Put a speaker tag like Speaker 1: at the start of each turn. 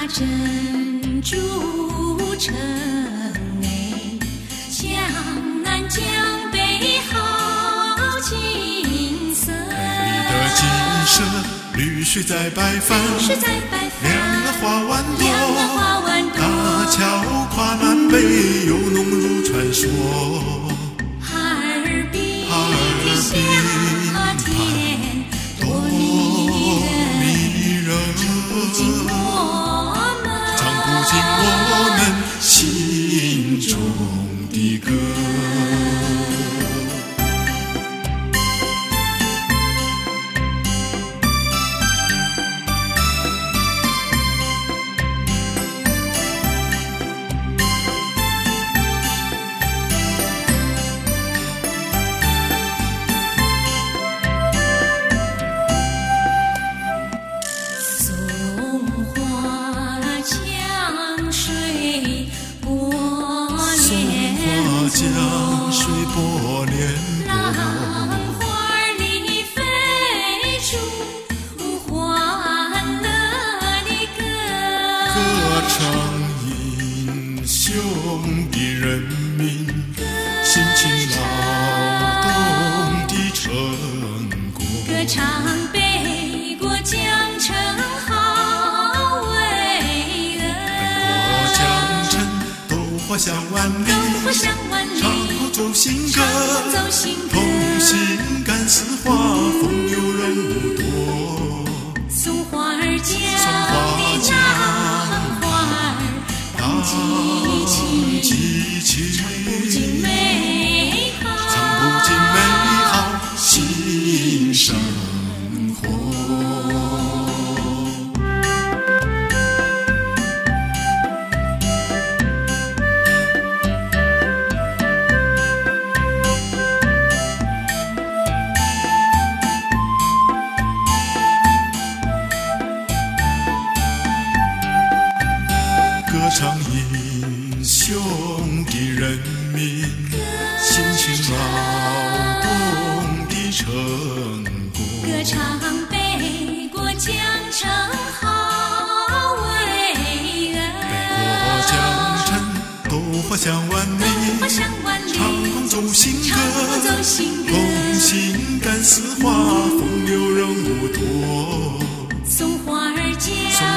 Speaker 1: 珍珠城哎，江南江北好景色。
Speaker 2: 美丽的景色，绿水在白帆，两岸花湾多，大桥跨南北，又浓如传说。
Speaker 1: 哈尔滨的夏天多迷人，唱不尽我们心中的歌。
Speaker 2: 江水波涟波，
Speaker 1: 浪花里飞出欢乐的歌，
Speaker 2: 歌唱英雄的人民辛勤劳动的成果，
Speaker 1: 歌唱北国江城好巍峨，
Speaker 2: 北国江城斗花香万里，唱好奏新歌，同心感四花，风流人物多。
Speaker 1: 松花儿江的浪花儿荡激情，唱不尽美好新生活。
Speaker 2: 歌唱英雄的人民辛勤劳动的成果，
Speaker 1: 歌唱北国江城好巍峨，
Speaker 2: 北国江城斗花香万里，唱红奏新歌，同心感四花，风流人物多。
Speaker 1: 松花儿江